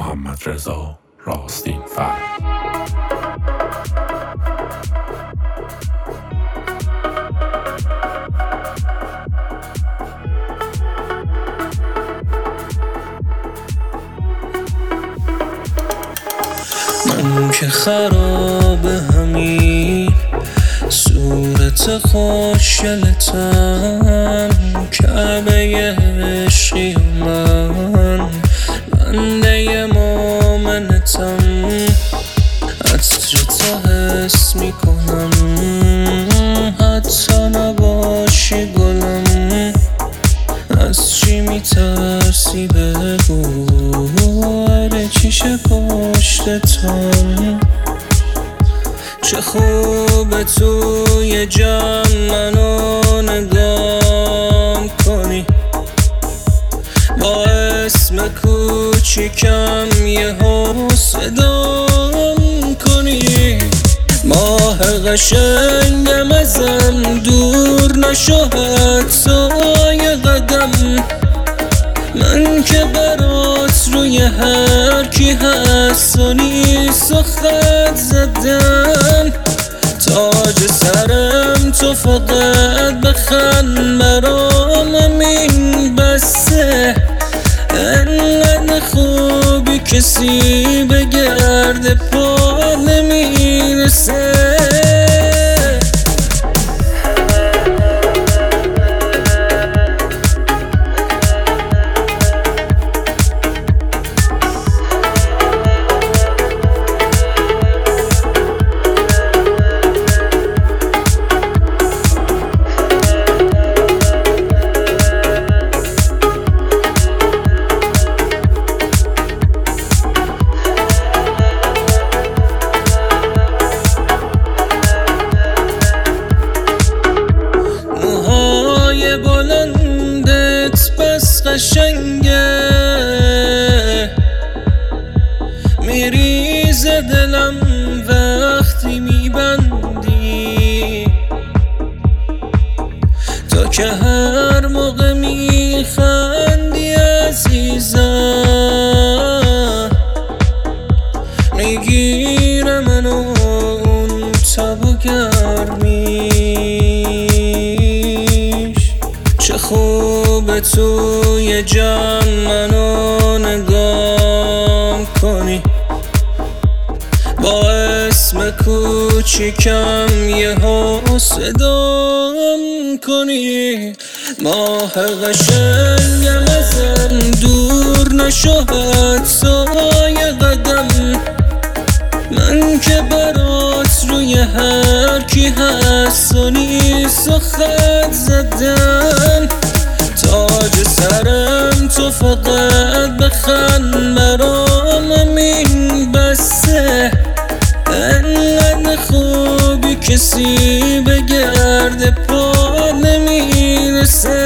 محمدرضا راستین‌فر. من که خراب همین صورت خوشگلتم، کعبه عشقی من بنده مومنتم. عطر تو حس میکنم حتی نباشی گلم. از چی میترسی بگو، هر چیشه پشتتم. چه خوبه توی جمع منو نگاه کنی، با اسم کوچیکم یهو صدام کنی. ماه قشنگم ازم دور نشو حتی یه قدم. من که برات روی هر کی هست و نیست و خط زدم. تاج سرم تو فقط بخند برام، همین بسه. انقدر خوبی کسی به گرد پا نمیرسه. بلندت بس قشنگه، میریزه دلم وقتی میبندی. تو که هر موقع میخندی عزیزم، میگیره منو اون تب و گرمیش. چه خوبه توی جمع منو نگاه کنی، با اسم کوچیکم یهو صدام کنی. ماه قشنگم ازم دور نشو حتی یه قدم. من که برات روی هر کی هست و نیست و خط زدم. تاج سرم تو فقط بخند برام، همین بسه. انقدر خوبی کسی به گرد پا نمیرسه.